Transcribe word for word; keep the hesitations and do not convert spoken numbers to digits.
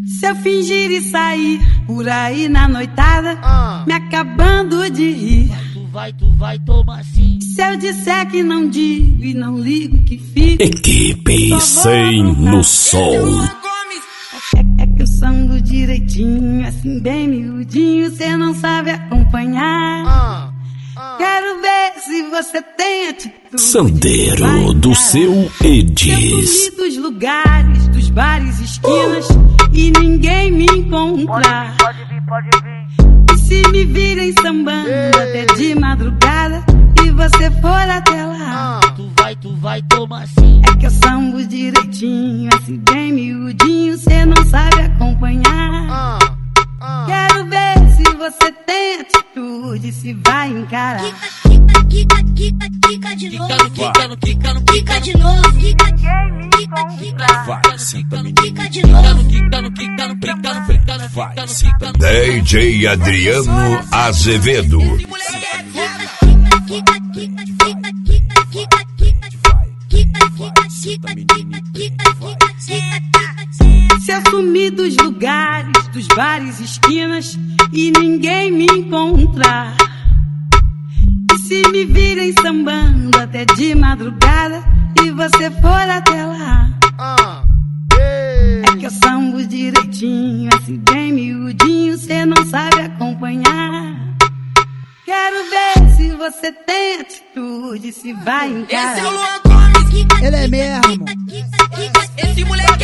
Se eu fingir e sair por aí na noitada, ah. me acabando de rir, Tu vai, tu vai tomar sim. se eu disser que não digo e não ligo que fico, Equipe cem no som. É, é que eu sango direitinho, assim bem miudinho, cê não sabe acompanhar. Ah, ah. Quero ver se você tem atitude. Sandeiro do seu Edis. Eu sumi dos lugares, dos bares, esquinas, e ninguém me encontra. Pode vir, pode vir. E se me virem sambando até de madrugada e você for até lá, Ah, tu vai, tu vai tomar sim. é que eu sambo direitinho, assim bem miudinho, cê não sabe acompanhar. Ah, ah. Quero ver se você tem atitude, se vai encarar. Quica, quica, quica, quica de novo. Quicando, quicando, Quica de novo. Quica, quica, quica. Vai, senta menino. Quica de novo. quicando, quicando, quicando, quicando, Vai, senta menino. D J Adriano Azevedo. Quica, quica, quica, quica, quica, quica, quica. Quica, quica, quica, quica, quica, quica, quica. Se eu sumir dos lugares, dos bares, esquinas, e ninguém me encontrar, e se me virem sambando até de madrugada e você for até lá, Ah, ei. é que eu sambo direitinho, assim bem miudinho, cê não sabe acompanhar. Quero ver se você tem atitude, se vai encarar. Esse é o Luan Gomes. Quica, Ele é quica, mesmo. quica, quica, quica. Esse moleque